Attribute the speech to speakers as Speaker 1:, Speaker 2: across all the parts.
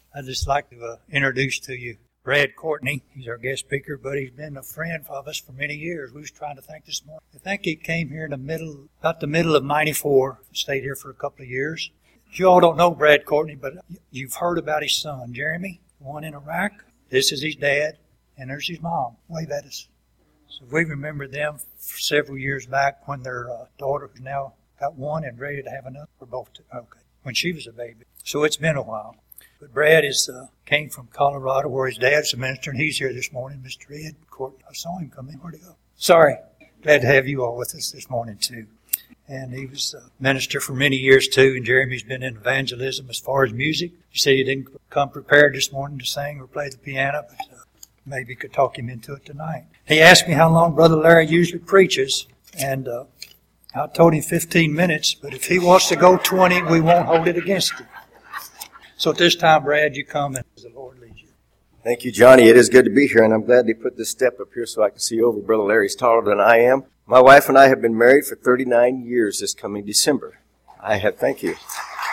Speaker 1: I'd just like to introduce to you Brad Courtney. He's our guest speaker, but he's been a friend of us for many years. We was trying to think this morning. I think he came here in about the middle of '94, stayed here for a couple of years. You all don't know Brad Courtney, but you've heard about his son, Jeremy, the one in Iraq. This is his dad, and there's his mom. Wave at us. So we remember them several years back when their daughter, who's now got one and ready to have another, or both. Okay, when she was a baby. So it's been a while. But Brad came from Colorado, where his dad's a minister, and he's here this morning, Mr. Ed Courtney. I saw him come in. Where'd he go? Sorry. Glad to have you all with us this morning, too. And he was a minister for many years, too, and Jeremy's been in evangelism as far as music. He said he didn't come prepared this morning to sing or play the piano, but maybe could talk him into it tonight. He asked me how long Brother Larry usually preaches, and I told him 15 minutes, but if he wants to go 20, we won't hold it against him. So at this time, Brad, you come and as the Lord leads you.
Speaker 2: Thank you, Johnny. It is good to be here, and I'm glad they put this step up here so I can see over. Brother Larry's taller than I am. My wife and I have been married for 39 years this coming December. Thank you.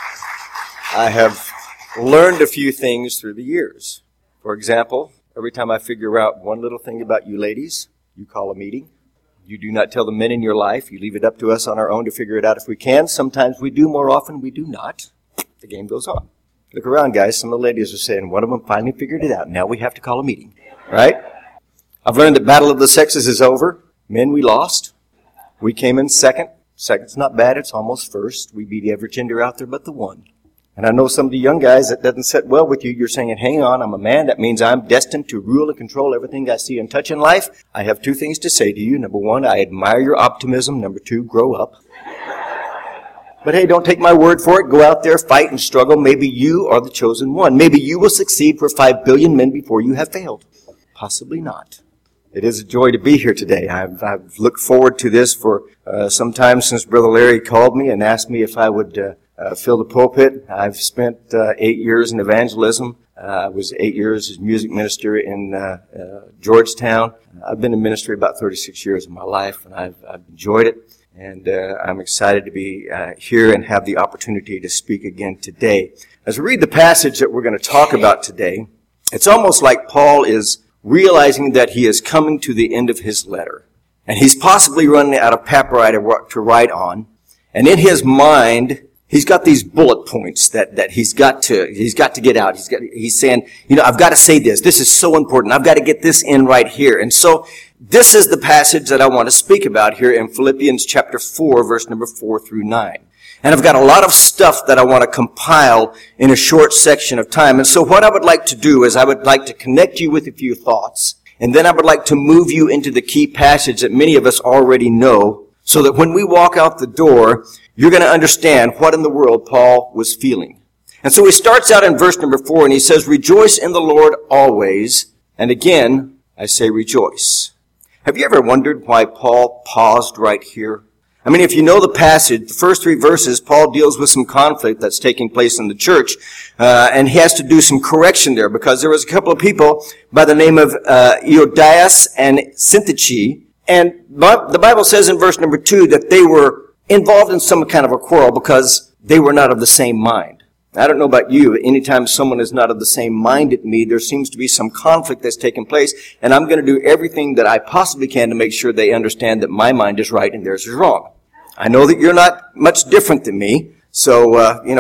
Speaker 2: I have learned a few things through the years. For example, every time I figure out one little thing about you ladies, you call a meeting. You do not tell the men in your life. You leave it up to us on our own to figure it out if we can. Sometimes we do, more often we do not. The game goes on. Look around, guys. Some of the ladies are saying, one of them finally figured it out. Now we have to call a meeting. Right? I've learned that battle of the sexes is over. Men, we lost. We came in second. Second's not bad. It's almost first. We beat every gender out there but the one. And I know some of the young guys, that doesn't sit well with you. You're saying, hang on, I'm a man. That means I'm destined to rule and control everything I see and touch in life. I have two things to say to you. Number one, I admire your optimism. Number two, grow up. But hey, don't take my word for it. Go out there, fight and struggle. Maybe you are the chosen one. Maybe you will succeed for 5 billion men before you have failed. Possibly not. It is a joy to be here today. I've looked forward to this for some time since Brother Larry called me and asked me if I would fill the pulpit. I've spent 8 years in evangelism. I was 8 years as music minister in Georgetown. I've been in ministry about 36 years of my life, and I've enjoyed it. And I'm excited to be here and have the opportunity to speak again today. As we read the passage that we're going to talk about today, it's almost like Paul is realizing that he is coming to the end of his letter. And he's possibly running out of papyri to write on. And in his mind, he's got these bullet points that he's got to get out. He's saying, I've got to say this. This is so important. I've got to get this in right here. And so this is the passage that I want to speak about here in Philippians chapter 4, verse number 4 through 9. And I've got a lot of stuff that I want to compile in a short section of time. And so what I would like to do is I would like to connect you with a few thoughts. And then I would like to move you into the key passage that many of us already know, so that when we walk out the door, you're going to understand what in the world Paul was feeling. And so he starts out in verse number 4, and he says, "Rejoice in the Lord always." And again, I say rejoice. Have you ever wondered why Paul paused right here? I mean, if you know the passage, the first 3 verses, Paul deals with some conflict that's taking place in the church, and he has to do some correction there, because there was a couple of people by the name of Euodias and Syntyche, and the Bible says in verse number 2 that they were involved in some kind of a quarrel because they were not of the same mind. I don't know about you, but anytime someone is not of the same mind as me, there seems to be some conflict that's taking place, and I'm going to do everything that I possibly can to make sure they understand that my mind is right and theirs is wrong. I know that you're not much different than me, so,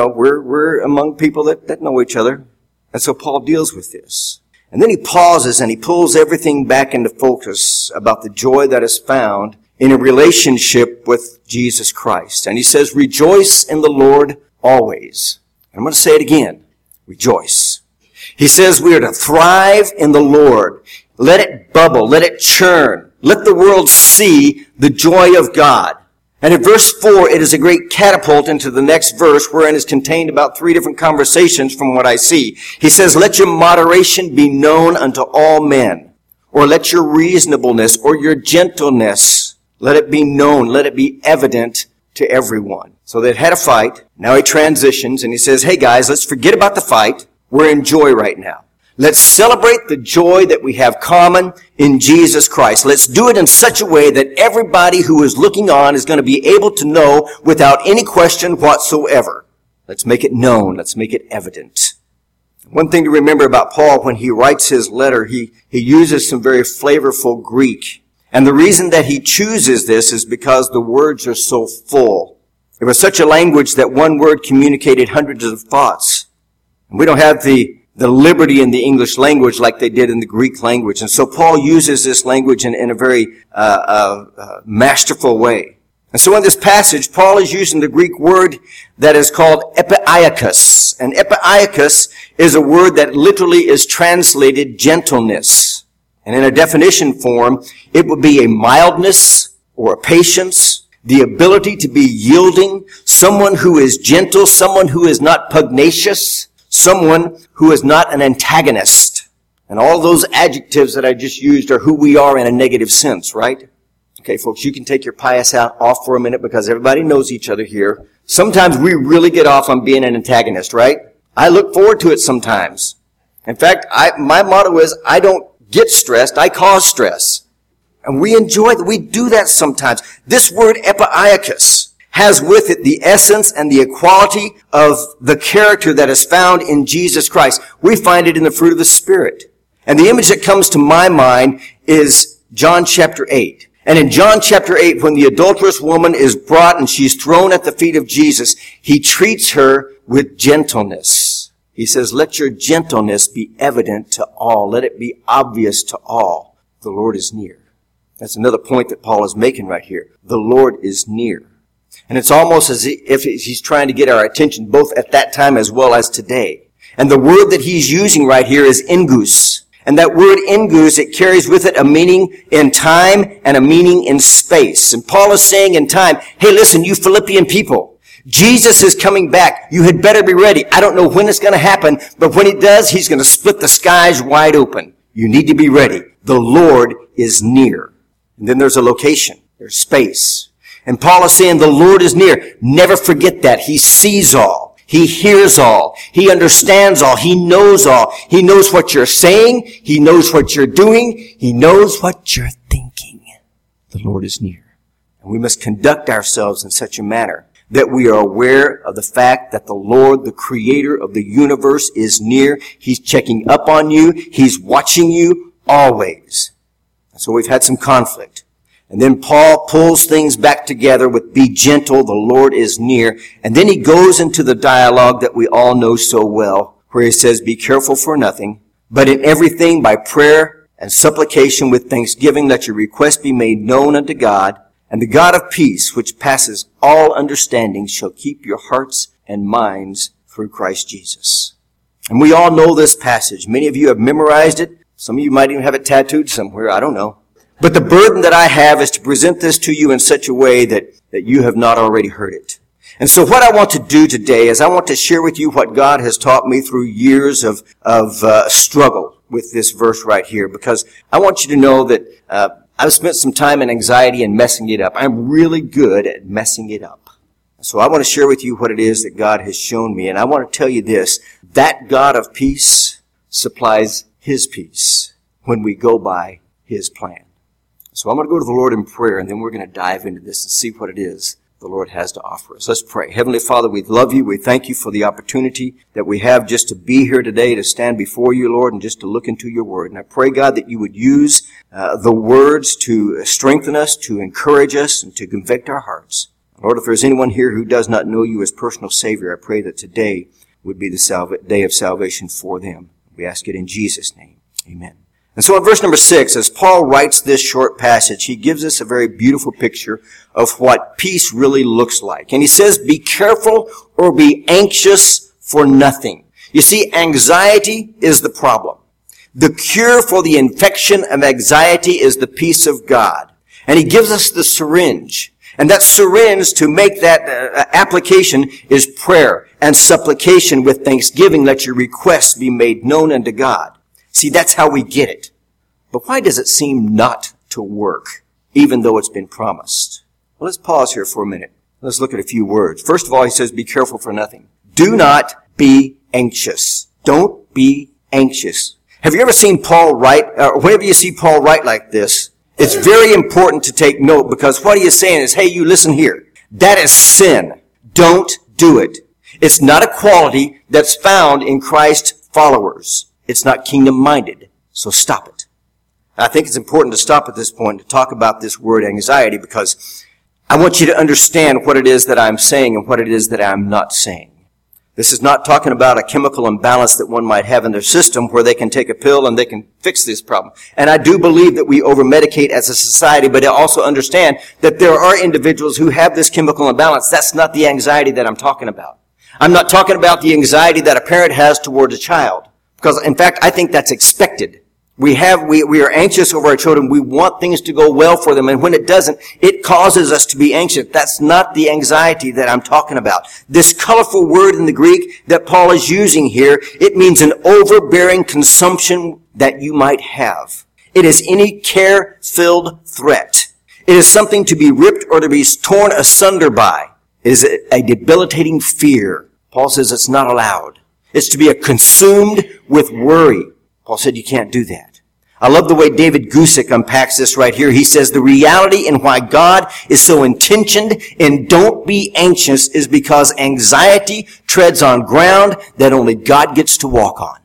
Speaker 2: we're among people that know each other, and so Paul deals with this. And then he pauses and he pulls everything back into focus about the joy that is found in a relationship with Jesus Christ. And he says, "Rejoice in the Lord always." I'm going to say it again. Rejoice. He says we are to thrive in the Lord. Let it bubble. Let it churn. Let the world see the joy of God. And in verse 4, it is a great catapult into the next verse, wherein is contained about 3 different conversations from what I see. He says, "Let your moderation be known unto all men," or "let your reasonableness or your gentleness, let it be known, let it be evident to everyone." So they'd had a fight. Now he transitions and he says, "Hey guys, let's forget about the fight. We're in joy right now. Let's celebrate the joy that we have common in Jesus Christ. Let's do it in such a way that everybody who is looking on is going to be able to know without any question whatsoever. Let's make it known. Let's make it evident." One thing to remember about Paul, when he writes his letter, he uses some very flavorful Greek. And the reason that he chooses this is because the words are so full. It was such a language that one word communicated hundreds of thoughts. And we don't have the liberty in the English language like they did in the Greek language. And so Paul uses this language in a very masterful way. And so in this passage, Paul is using the Greek word that is called epaiakos. And epaiakos is a word that literally is translated gentleness. And in a definition form, it would be a mildness or a patience, the ability to be yielding, someone who is gentle, someone who is not pugnacious, someone who is not an antagonist. And all those adjectives that I just used are who we are in a negative sense, right? Okay, folks, you can take your pious hat off for a minute because everybody knows each other here. Sometimes we really get off on being an antagonist, right? I look forward to it sometimes. In fact, my motto is, I don't get stressed, I cause stress. And we enjoy that. We do that sometimes. This word epaiakos has with it the essence and the equality of the character that is found in Jesus Christ. We find it in the fruit of the Spirit. And the image that comes to my mind is John chapter 8. And in John chapter 8, when the adulterous woman is brought and she's thrown at the feet of Jesus, he treats her with gentleness. He says, let your gentleness be evident to all. Let it be obvious to all. The Lord is near. That's another point that Paul is making right here. The Lord is near. And it's almost as if he's trying to get our attention both at that time as well as today. And the word that he's using right here is engus. And that word engus, it carries with it a meaning in time and a meaning in space. And Paul is saying in time, hey, listen, you Philippian people, Jesus is coming back. You had better be ready. I don't know when it's going to happen, but when he does, he's going to split the skies wide open. You need to be ready. The Lord is near. And then there's a location. There's space. And Paul is saying the Lord is near. Never forget that. He sees all. He hears all. He understands all. He knows all. He knows what you're saying. He knows what you're doing. He knows what you're thinking. The Lord is near. And we must conduct ourselves in such a manner that we are aware of the fact that the Lord, the creator of the universe, is near. He's checking up on you. He's watching you always. And so we've had some conflict. And then Paul pulls things back together with be gentle, the Lord is near. And then he goes into the dialogue that we all know so well, where he says, be careful for nothing, but in everything by prayer and supplication with thanksgiving let your request be made known unto God. And the God of peace, which passes all understanding, shall keep your hearts and minds through Christ Jesus. And we all know this passage. Many of you have memorized it. Some of you might even have it tattooed somewhere. I don't know. But the burden that I have is to present this to you in such a way that you have not already heard it. And so what I want to do today is I want to share with you what God has taught me through years of struggle with this verse right here, because I want you to know that I've spent some time in anxiety and messing it up. I'm really good at messing it up. So I want to share with you what it is that God has shown me. And I want to tell you this, that God of peace supplies his peace when we go by his plan. So I'm going to go to the Lord in prayer, and then we're going to dive into this and see what it is the Lord has to offer us. Let's pray. Heavenly Father, we love you. We thank you for the opportunity that we have just to be here today, to stand before you, Lord, and just to look into your word. And I pray, God, that you would use the words to strengthen us, to encourage us, and to convict our hearts. Lord, if there's anyone here who does not know you as personal Savior, I pray that today would be the day of salvation for them. We ask it in Jesus' name. Amen. And so in verse number 6, as Paul writes this short passage, he gives us a very beautiful picture of what peace really looks like. And he says, be careful or be anxious for nothing. You see, anxiety is the problem. The cure for the infection of anxiety is the peace of God. And he gives us the syringe. And that syringe, to make that application, is prayer and supplication with thanksgiving. Let your requests be made known unto God. See, that's how we get it. But why does it seem not to work, even though it's been promised? Well, let's pause here for a minute. Let's look at a few words. First of all, he says, be careful for nothing. Do not be anxious. Don't be anxious. Have you ever seen Paul write, or whenever you see Paul write like this, it's very important to take note, because what he is saying is, hey, you listen here. That is sin. Don't do it. It's not a quality that's found in Christ followers. It's not kingdom-minded. So stop it. I think it's important to stop at this point to talk about this word anxiety, because I want you to understand what it is that I'm saying and what it is that I'm not saying. This is not talking about a chemical imbalance that one might have in their system where they can take a pill and they can fix this problem. And I do believe that we over-medicate as a society, but I also understand that there are individuals who have this chemical imbalance. That's not the anxiety that I'm talking about. I'm not talking about the anxiety that a parent has towards a child. Because, in fact, I think that's expected. We are anxious over our children. We want things to go well for them. And when it doesn't, it causes us to be anxious. That's not the anxiety that I'm talking about. This colorful word in the Greek that Paul is using here, it means an overbearing consumption that you might have. It is any care-filled threat. It is something to be ripped or to be torn asunder by. It is a debilitating fear. Paul says it's not allowed. It's to be consumed with worry. Paul said you can't do that. I love the way David Gusick unpacks this right here. He says the reality and why God is so intentioned in don't be anxious is because anxiety treads on ground that only God gets to walk on.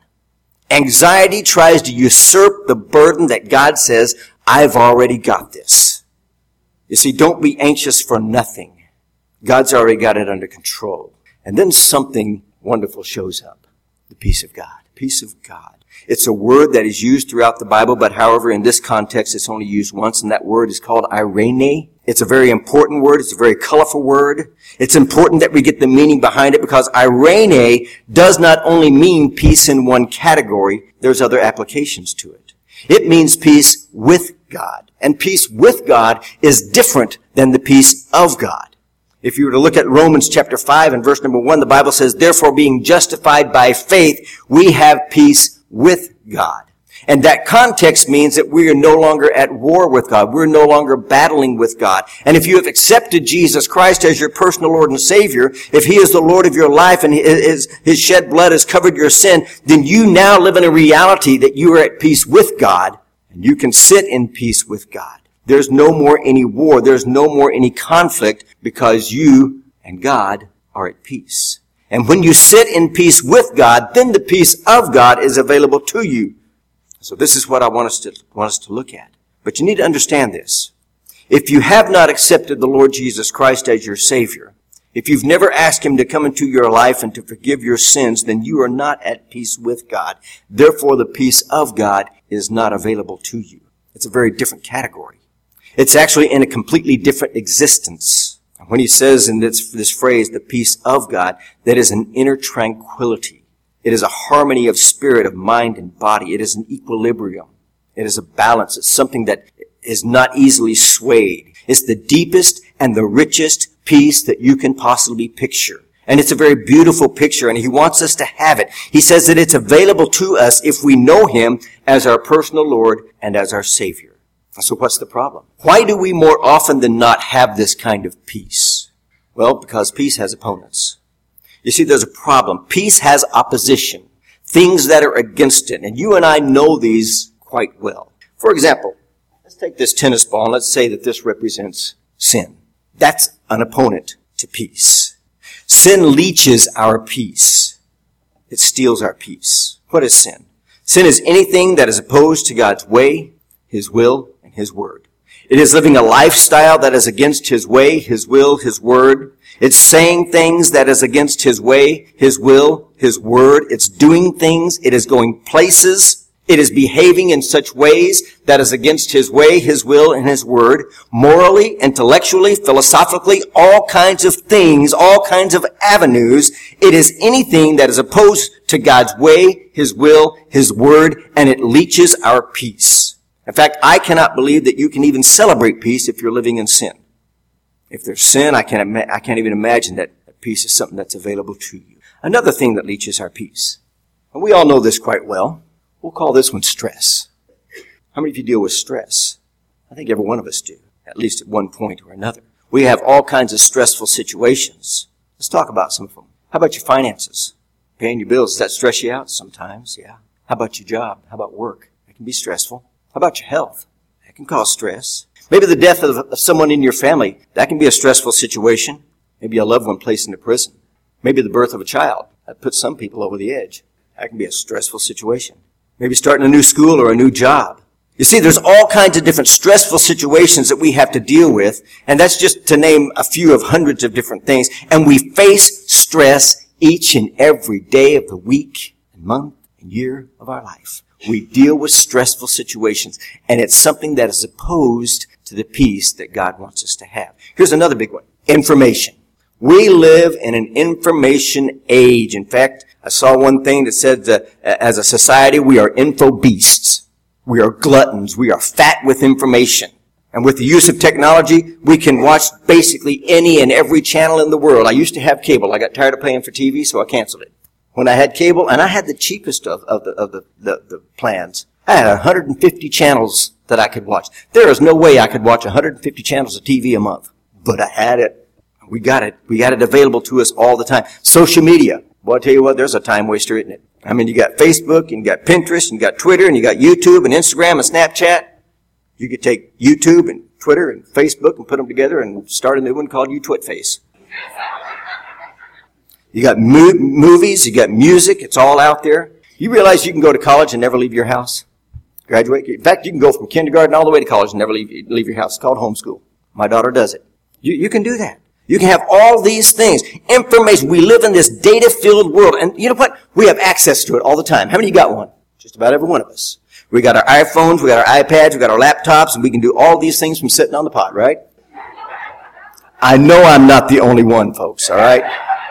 Speaker 2: Anxiety tries to usurp the burden that God says, I've already got this. You see, don't be anxious for nothing. God's already got it under control. And then something wonderful shows up. The peace of God. Peace of God. It's a word that is used throughout the Bible, but however, in this context, it's only used once, and that word is called irene. It's a very important word. It's a very colorful word. It's important that we get the meaning behind it, because irene does not only mean peace in one category, there's other applications to it. It means peace with God. And peace with God is different than the peace of God. If you were to look at Romans chapter 5 and verse number 1, the Bible says, therefore being justified by faith, we have peace with God. And that context means that we are no longer at war with God. We're no longer battling with God. And if you have accepted Jesus Christ as your personal Lord and Savior, if He is the Lord of your life and His shed blood has covered your sin, then you now live in a reality that you are at peace with God, and you can sit in peace with God. There's no more any war. There's no more any conflict, because you and God are at peace. And when you sit in peace with God, then the peace of God is available to you. So this is what I want us to look at. But you need to understand this. If you have not accepted the Lord Jesus Christ as your Savior, if you've never asked Him to come into your life and to forgive your sins, then you are not at peace with God. Therefore, the peace of God is not available to you. It's a very different category. It's actually in a completely different existence. When he says in this phrase, the peace of God, that is an inner tranquility. It is a harmony of spirit, of mind, and body. It is an equilibrium. It is a balance. It's something that is not easily swayed. It's the deepest and the richest peace that you can possibly picture. And it's a very beautiful picture, and He wants us to have it. He says that it's available to us if we know Him as our personal Lord and as our Savior. So what's the problem? Why do we more often than not have this kind of peace? Well, because peace has opponents. You see, there's a problem. Peace has opposition, things that are against it. And you and I know these quite well. For example, let's take this tennis ball and let's say that this represents sin. That's an opponent to peace. Sin leeches our peace. It steals our peace. What is sin? Sin is anything that is opposed to God's way, His will, His word. It is living a lifestyle that is against His way, His will, His word. It's saying things that is against His way, His will, His word. It's doing things. It is going places. It is behaving in such ways that is against His way, His will, and His word. Morally, intellectually, philosophically, all kinds of things, all kinds of avenues. It is anything that is opposed to God's way, His will, His word, and it leeches our peace. In fact, I cannot believe that you can even celebrate peace if you're living in sin. If there's sin, I can't even imagine that peace is something that's available to you. Another thing that leeches our peace, and we all know this quite well, we'll call this one stress. How many of you deal with stress? I think every one of us do, at least at one point or another. We have all kinds of stressful situations. Let's talk about some of them. How about your finances? Paying your bills, does that stress you out? Sometimes, yeah. How about your job? How about work? It can be stressful. How about your health? That can cause stress. Maybe the death of someone in your family. That can be a stressful situation. Maybe a loved one placed into prison. Maybe the birth of a child. That puts some people over the edge. That can be a stressful situation. Maybe starting a new school or a new job. You see, there's all kinds of different stressful situations that we have to deal with, and that's just to name a few of hundreds of different things. And we face stress each and every day of the week and month and year of our life. We deal with stressful situations, and it's something that is opposed to the peace that God wants us to have. Here's another big one. Information. We live in an information age. In fact, I saw one thing that said that as a society, we are info beasts. We are gluttons. We are fat with information. And with the use of technology, we can watch basically any and every channel in the world. I used to have cable. I got tired of paying for TV, so I canceled it. When I had cable, and I had the cheapest of the plans, I had 150 channels that I could watch. There is no way I could watch 150 channels of TV a month. But I had it. We got it. We got it available to us all the time. Social media. Well, I tell you what, there's a time waster, isn't it? I mean, you got Facebook, and you got Pinterest, and you got Twitter, and you got YouTube, and Instagram, and Snapchat. You could take YouTube and Twitter and Facebook and put them together and start a new one called YouTwitface. You got movies, you got music, it's all out there. You realize you can go to college and never leave your house? Graduate. In fact, you can go from kindergarten all the way to college and never leave your house. It's called homeschool. My daughter does it. You can do that. You can have all these things. Information. We live in this data-filled world. And you know what? We have access to it all the time. How many of you got one? Just about every one of us. We got our iPhones, we got our iPads, we got our laptops, and we can do all these things from sitting on the pot, right? I know I'm not the only one, folks, all right?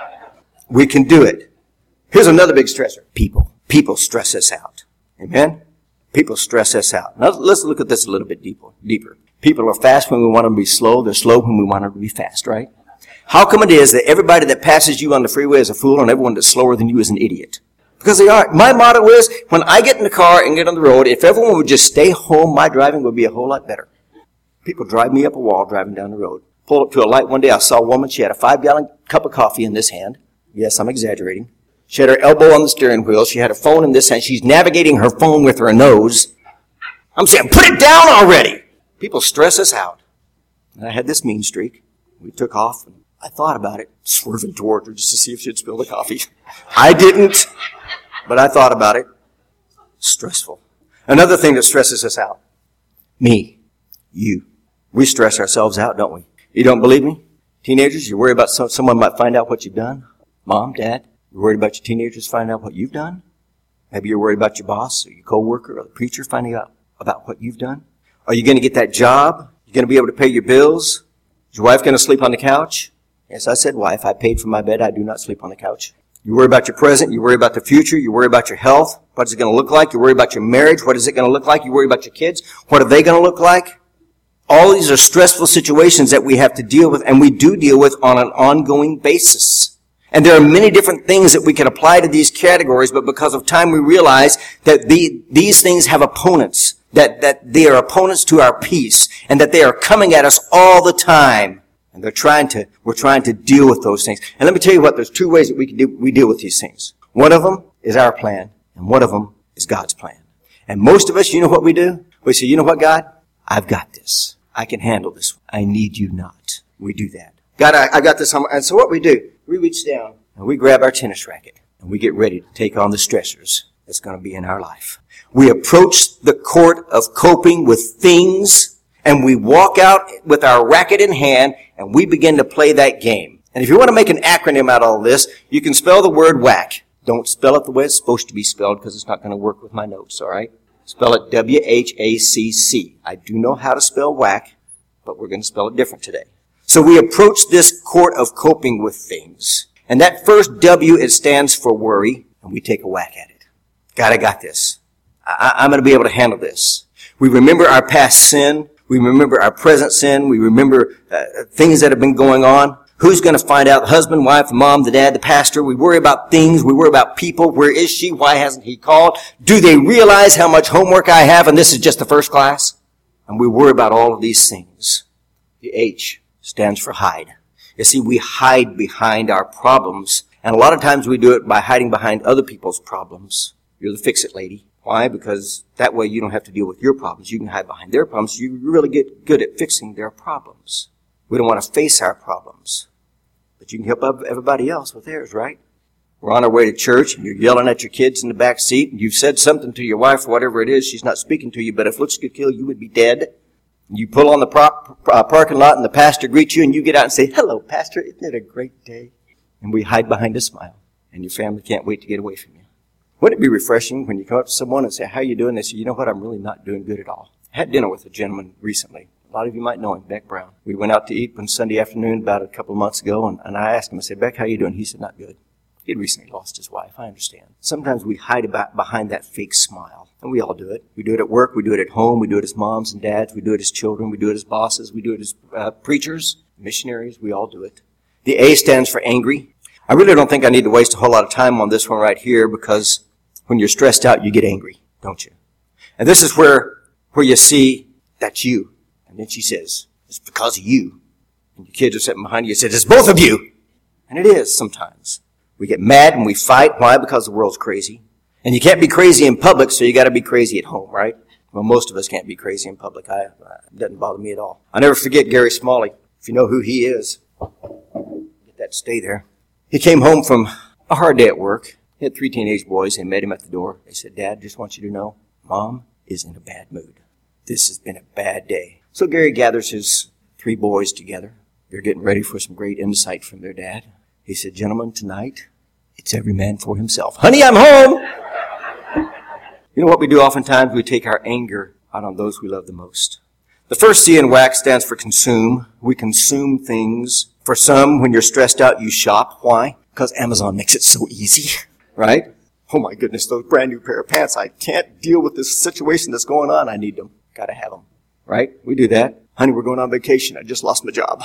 Speaker 2: We can do it. Here's another big stressor. People. People stress us out. Amen? People stress us out. Now, let's look at this a little bit deeper. People are fast when we want them to be slow. They're slow when we want them to be fast, right? How come it is that everybody that passes you on the freeway is a fool and everyone that's slower than you is an idiot? Because they are. My motto is, when I get in the car and get on the road, if everyone would just stay home, my driving would be a whole lot better. People drive me up a wall driving down the road. Pulled up to a light one day, I saw a woman, she had a 5-gallon cup of coffee in this hand. Yes, I'm exaggerating. She had her elbow on the steering wheel. She had her phone in this hand. She's navigating her phone with her nose. I'm saying, put it down already! People stress us out. And I had this mean streak. We took off, and I thought about it, swerving toward her just to see if she'd spill the coffee. I didn't, but I thought about it. Stressful. Another thing that stresses us out. Me. You. We stress ourselves out, don't we? You don't believe me? Teenagers, you worry about someone might find out what you've done? Mom, Dad, you're worried about your teenagers finding out what you've done? Maybe you're worried about your boss or your coworker or the preacher finding out about what you've done? Are you going to get that job? You going to be able to pay your bills? Is your wife going to sleep on the couch? Yes, I said wife. I paid for my bed. I do not sleep on the couch. You worry about your present. You worry about the future. You worry about your health. What is it going to look like? You worry about your marriage. What is it going to look like? You worry about your kids. What are they going to look like? All these are stressful situations that we have to deal with, and we do deal with on an ongoing basis. And there are many different things that we can apply to these categories, but because of time we realize that these things have opponents, that they are opponents to our peace, and that they are coming at us all the time. And we're trying to deal with those things. And let me tell you what, there's two ways that we deal with these things. One of them is our plan, and one of them is God's plan. And most of us, you know what we do? We say, you know what, God? I've got this. I can handle this. I need you not. We do that. God, I got this. And so what we do, we reach down and we grab our tennis racket and we get ready to take on the stressors that's going to be in our life. We approach the court of coping with things, and we walk out with our racket in hand and we begin to play that game. And if you want to make an acronym out of all this, you can spell the word whack. Don't spell it the way it's supposed to be spelled because it's not going to work with my notes, all right? Spell it W-H-A-C-C. I do know how to spell whack, but we're going to spell it different today. So we approach this court of coping with things. And that first W, it stands for worry, and we take a whack at it. God, I got this. I'm going to be able to handle this. We remember our past sin. We remember our present sin. We remember things that have been going on. Who's going to find out? The husband, wife, the mom, the dad, the pastor. We worry about things. We worry about people. Where is she? Why hasn't he called? Do they realize how much homework I have? And this is just the first class. And we worry about all of these things. The H stands for hide. You see, we hide behind our problems. And a lot of times we do it by hiding behind other people's problems. You're the fix-it lady. Why? Because that way you don't have to deal with your problems. You can hide behind their problems. You really get good at fixing their problems. We don't want to face our problems. But you can help everybody else with theirs, right? We're on our way to church, and you're yelling at your kids in the back seat, and you've said something to your wife, whatever it is, she's not speaking to you, but if looks could kill, you would be dead. You pull on the parking lot, and the pastor greets you, and you get out and say, "Hello, Pastor, isn't it a great day?" And we hide behind a smile, and your family can't wait to get away from you. Wouldn't it be refreshing when you come up to someone and say, "How you doing?" They say, "You know what, I'm really not doing good at all." I had dinner with a gentleman recently. A lot of you might know him, Beck Brown. We went out to eat one Sunday afternoon about a couple of months ago, and I asked him, I said, "Beck, how you doing?" He said, "Not good." He had recently lost his wife. I understand. Sometimes we hide behind that fake smile, and we all do it. We do it at work. We do it at home. We do it as moms and dads. We do it as children. We do it as bosses. We do it as preachers, missionaries. We all do it. The A stands for angry. I really don't think I need to waste a whole lot of time on this one right here, because when you're stressed out, you get angry, don't you? And this is where you see that's you. And then she says, "It's because of you." And your kids are sitting behind you and says, "It's both of you." And it is sometimes. We get mad and we fight. Why? Because the world's crazy. And you can't be crazy in public, so you got to be crazy at home, right? Well, most of us can't be crazy in public. It doesn't bother me at all. I'll never forget Gary Smalley. If you know who he is, get that to stay there. He came home from a hard day at work. He had 3 teenage boys. They met him at the door. They said, "Dad, just want you to know, Mom is in a bad mood. This has been a bad day." So Gary gathers his 3 boys together. They're getting ready for some great insight from their dad. He said, "Gentlemen, tonight, it's every man for himself. Honey, I'm home." You know what we do oftentimes? We take our anger out on those we love the most. The first C in WAC stands for consume. We consume things. For some, when you're stressed out, you shop. Why? Because Amazon makes it so easy, right? "Oh my goodness, those brand new pair of pants. I can't deal with this situation that's going on. I need them. Gotta have them." Right? We do that. "Honey, we're going on vacation. I just lost my job.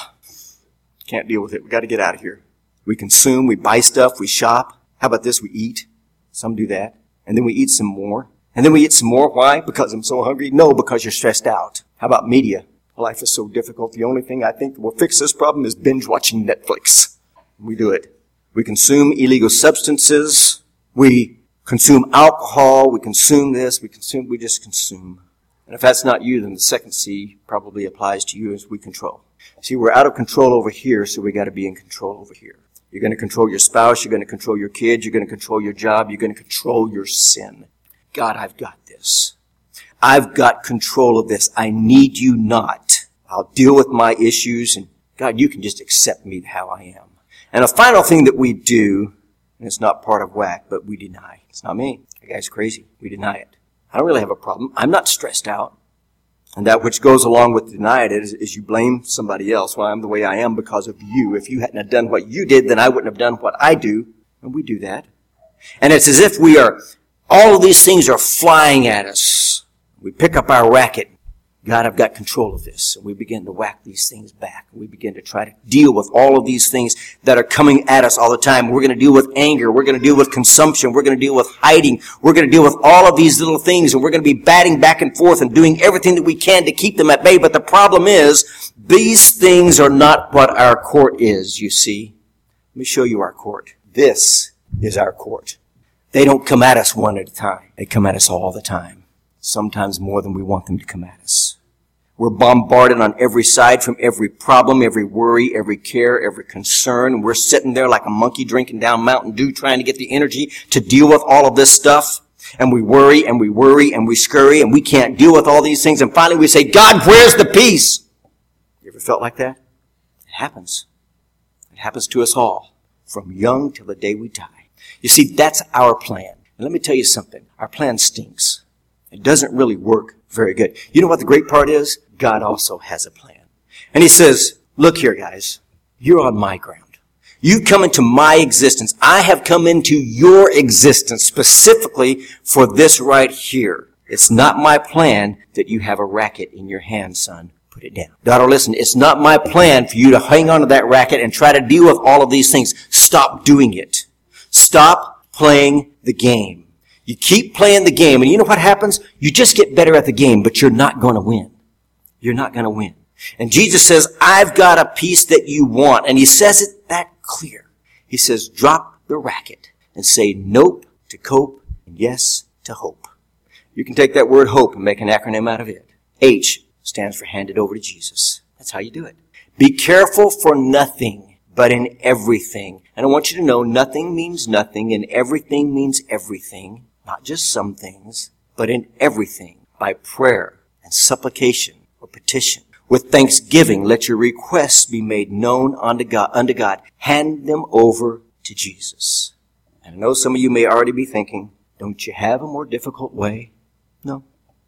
Speaker 2: Can't deal with it. We got to get out of here." We consume, we buy stuff, we shop. How about this? We eat. Some do that. And then we eat some more. And then we eat some more. Why? Because I'm so hungry? No, because you're stressed out. How about media? Life is so difficult. The only thing I think that will fix this problem is binge watching Netflix. We do it. We consume illegal substances. We consume alcohol. We consume this. We just consume. And if that's not you, then the second C probably applies to you as we control. See, we're out of control over here, so we got to be in control over here. You're going to control your spouse. You're going to control your kids. You're going to control your job. You're going to control your sin. God, I've got this. I've got control of this. I need you not. I'll deal with my issues, and God, you can just accept me how I am. And a final thing that we do, and it's not part of WAC, but we deny. It's not me. That guy's crazy. We deny it. I don't really have a problem. I'm not stressed out. And that which goes along with denying it is you blame somebody else. Well, I'm the way I am because of you. If you hadn't have done what you did, then I wouldn't have done what I do. And we do that. And it's as if all of these things are flying at us. We pick up our racket. God, I've got control of this. And we begin to whack these things back. We begin to try to deal with all of these things that are coming at us all the time. We're going to deal with anger. We're going to deal with consumption. We're going to deal with hiding. We're going to deal with all of these little things. And we're going to be batting back and forth and doing everything that we can to keep them at bay. But the problem is, these things are not what our court is, you see. Let me show you our court. This is our court. They don't come at us one at a time. They come at us all the time. Sometimes more than we want them to come at us. We're bombarded on every side from every problem, every worry, every care, every concern. We're sitting there like a monkey drinking down Mountain Dew trying to get the energy to deal with all of this stuff. And we worry and we worry and we scurry and we can't deal with all these things. And finally we say, "God, where's the peace?" You ever felt like that? It happens. It happens to us all, from young till the day we die. You see, that's our plan. And let me tell you something. Our plan stinks. It doesn't really work very good. You know what the great part is? God also has a plan. And he says, "Look here, guys. You're on my ground. You come into my existence. I have come into your existence specifically for this right here. It's not my plan that you have a racket in your hand, son. Put it down. Daughter, listen, it's not my plan for you to hang on to that racket and try to deal with all of these things. Stop doing it. Stop playing the game. You keep playing the game, and you know what happens? You just get better at the game, but you're not going to win. You're not going to win." And Jesus says, "I've got a peace that you want." And he says it that clear. He says, drop the racket and say nope to cope and yes to hope. You can take that word hope and make an acronym out of it. H stands for hand it over to Jesus. That's how you do it. Be careful for nothing, but in everything. And I want you to know nothing means nothing and everything means everything. Not just some things, but in everything. By prayer and supplication or petition. With thanksgiving, let your requests be made known unto God. Hand them over to Jesus. And I know some of you may already be thinking, don't you have a more difficult way? No.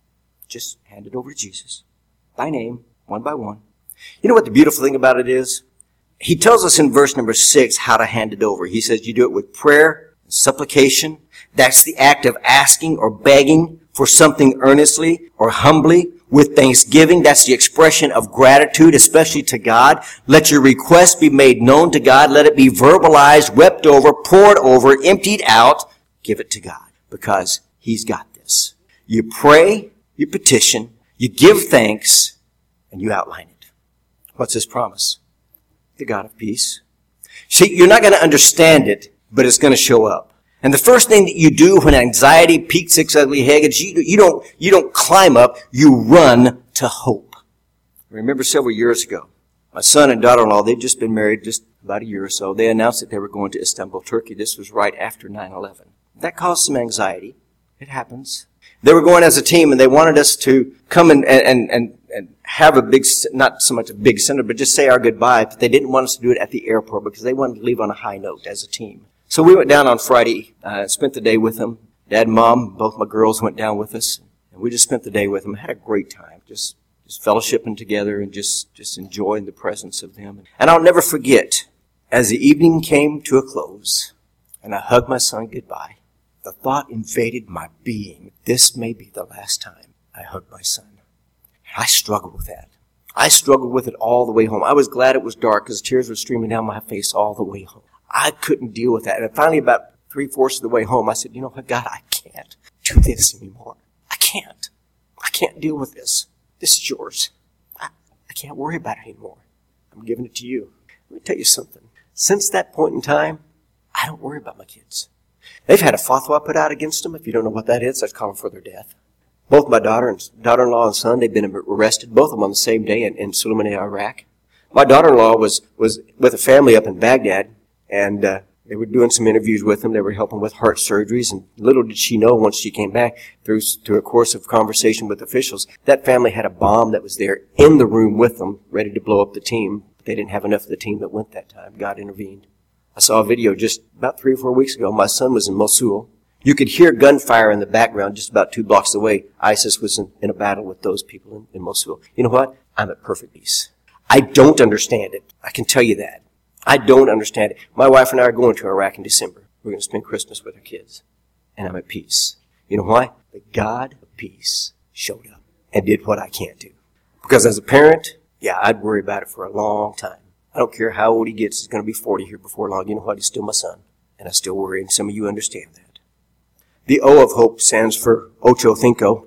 Speaker 2: Just hand it over to Jesus. By name, one by one. You know what the beautiful thing about it is? He tells us in verse number 6 how to hand it over. He says you do it with prayer and supplication. That's the act of asking or begging for something earnestly or humbly. With thanksgiving, that's the expression of gratitude, especially to God. Let your request be made known to God. Let it be verbalized, wept over, poured over, emptied out. Give it to God because He's got this. You pray, you petition, you give thanks, and you outline it. What's His promise? The God of peace. See, you're not going to understand it, but it's going to show up. And the first thing that you do when anxiety peeks its ugly head is you don't climb up, you run to hope. I remember several years ago, my son and daughter-in-law, they'd just been married just about a year or so. They announced that they were going to Istanbul, Turkey. This was right after 9/11. That caused some anxiety. It happens. They were going as a team and they wanted us to come and have a big, not so much a big center, but just say our goodbye. But they didn't want us to do it at the airport because they wanted to leave on a high note as a team. So we went down on Friday, spent the day with them. Dad and Mom, both my girls went down with us. And we just spent the day with them. Had a great time. Just fellowshipping together and just enjoying the presence of them. And I'll never forget, as the evening came to a close, and I hugged my son goodbye, the thought invaded my being. This may be the last time I hug my son. I struggled with that. I struggled with it all the way home. I was glad it was dark because tears were streaming down my face all the way home. I couldn't deal with that. And finally, about 3/4 of the way home, I said, you know what, God, I can't do this anymore. I can't. I can't deal with this. This is yours. I can't worry about it anymore. I'm giving it to you. Let me tell you something. Since that point in time, I don't worry about my kids. They've had a fatwa put out against them. If you don't know what that is, that's calling for their death. Both my daughter-in-law and son, they've been arrested, both of them on the same day in Suleimania, Iraq. My daughter-in-law was with a family up in Baghdad, and they were doing some interviews with them. They were helping with heart surgeries, and little did she know once she came back through a course of conversation with officials, that family had a bomb that was there in the room with them, ready to blow up the team. They didn't have enough of the team that went that time. God intervened. I saw a video just about 3 or 4 weeks ago. My son was in Mosul. You could hear gunfire in the background just about 2 blocks away. ISIS was in a battle with those people in Mosul. You know what? I'm at perfect peace. I don't understand it. I can tell you that. I don't understand it. My wife and I are going to Iraq in December. We're going to spend Christmas with our kids. And I'm at peace. You know why? The God of peace showed up and did what I can't do. Because as a parent, yeah, I'd worry about it for a long time. I don't care how old he gets. He's going to be 40 here before long. You know what? He's still my son. And I still worry. And some of you understand that. The O of hope stands for ocho cinco.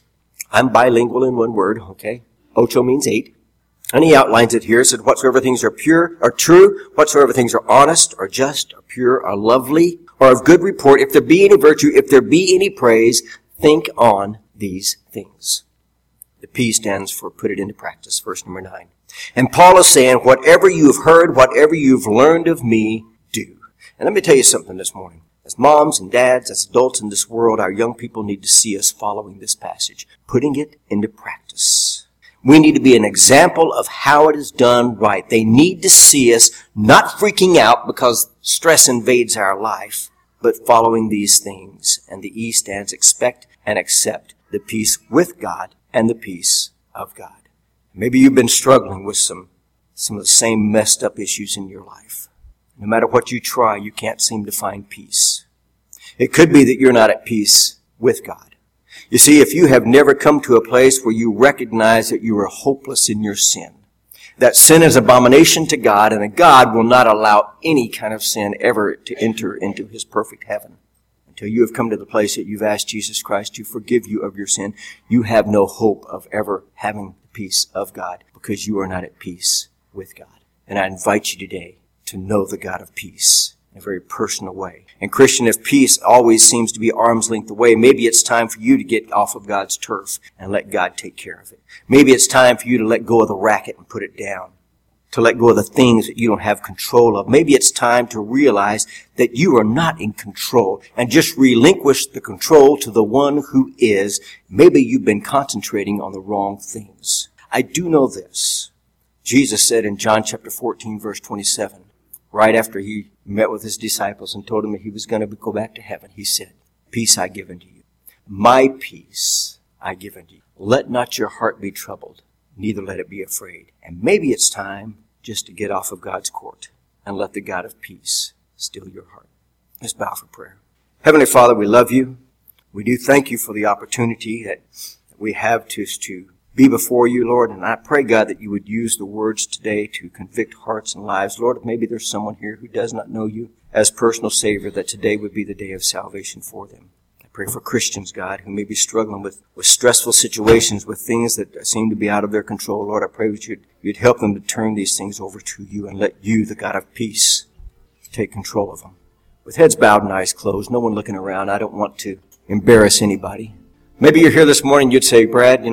Speaker 2: I'm bilingual in one word, okay? Ocho means 8. And he outlines it here. He said, whatsoever things are pure, are true, whatsoever things are honest, or just, or pure, or lovely, or of good report, if there be any virtue, if there be any praise, think on these things. The P stands for put it into practice, verse number 9. And Paul is saying, whatever you've heard, whatever you've learned of me, do. And let me tell you something this morning. As moms and dads, as adults in this world, our young people need to see us following this passage, putting it into practice. We need to be an example of how it is done right. They need to see us not freaking out because stress invades our life, but following these things. And the E stands expect and accept the peace with God and the peace of God. Maybe you've been struggling with some of the same messed up issues in your life. No matter what you try, you can't seem to find peace. It could be that you're not at peace with God. You see, if you have never come to a place where you recognize that you are hopeless in your sin, that sin is abomination to God, and that God will not allow any kind of sin ever to enter into His perfect heaven. Until you have come to the place that you've asked Jesus Christ to forgive you of your sin, you have no hope of ever having the peace of God because you are not at peace with God. And I invite you today to know the God of peace in a very personal way. And Christian, if peace always seems to be arm's length away, maybe it's time for you to get off of God's turf and let God take care of it. Maybe it's time for you to let go of the racket and put it down to let go of the things that you don't have control of. Maybe it's time to realize that you are not in control and just relinquish the control to the one who is. Maybe you've been concentrating on the wrong things. I do know this. Jesus said in John chapter 14, verse 27, right after he met with his disciples and told them that he was going to go back to heaven, he said, "Peace I give unto you. My peace I give unto you. Let not your heart be troubled, neither let it be afraid." And maybe it's time just to get off of God's court and let the God of peace still your heart. Let's bow for prayer. Heavenly Father, we love you. We do thank you for the opportunity that we have to be before you, Lord. And I pray, God, that you would use the words today to convict hearts and lives. Lord, if maybe there's someone here who does not know you as personal Savior, that today would be the day of salvation for them. I pray for Christians, God, who may be struggling with stressful situations, with things that seem to be out of their control. Lord, I pray that you'd help them to turn these things over to you and let you, the God of peace, take control of them. With heads bowed and eyes closed, no one looking around, I don't want to embarrass anybody. Maybe you're here this morning, you'd say, "Brad,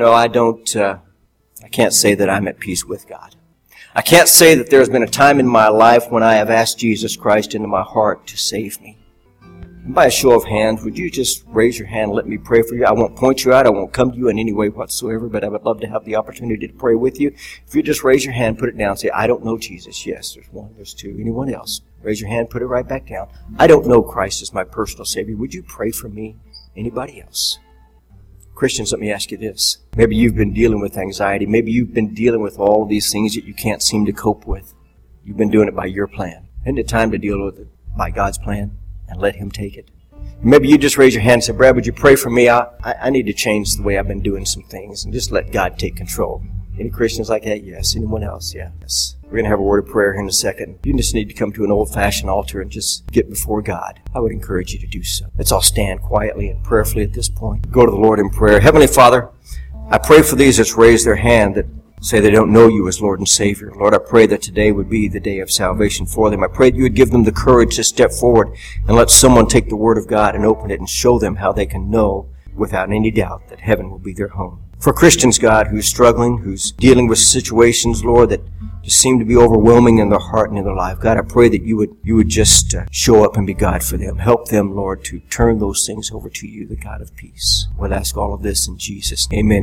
Speaker 2: I can't say that I'm at peace with God. I can't say that there's been a time in my life when I have asked Jesus Christ into my heart to save me." And by a show of hands, would you just raise your hand and let me pray for you? I won't point you out. I won't come to you in any way whatsoever, but I would love to have the opportunity to pray with you. If you just raise your hand, put it down, say, "I don't know Jesus." Yes, there's one, there's two. Anyone else? Raise your hand, put it right back down. "I don't know Christ as my personal Savior. Would you pray for me?" Anybody else? Christians, let me ask you this. Maybe you've been dealing with anxiety. Maybe you've been dealing with all of these things that you can't seem to cope with. You've been doing it by your plan. Isn't it time to deal with it by God's plan and let Him take it? Maybe you just raise your hand and say, "Brad, would you pray for me? I need to change the way I've been doing some things and just let God take control." Any Christians like that? Yes. Anyone else? Yeah. Yes. We're going to have a word of prayer here in a second. You just need to come to an old-fashioned altar and just get before God. I would encourage you to do so. Let's all stand quietly and prayerfully at this point. Go to the Lord in prayer. Heavenly Father, I pray for these that's raised their hand that say they don't know you as Lord and Savior. Lord, I pray that today would be the day of salvation for them. I pray that you would give them the courage to step forward and let someone take the Word of God and open it and show them how they can know without any doubt that heaven will be their home. For Christians, God, who's struggling, who's dealing with situations, Lord, that just seem to be overwhelming in their heart and in their life, God, I pray that you would just show up and be God for them. Help them, Lord, to turn those things over to you, the God of peace. We'll ask all of this in Jesus' name. Amen.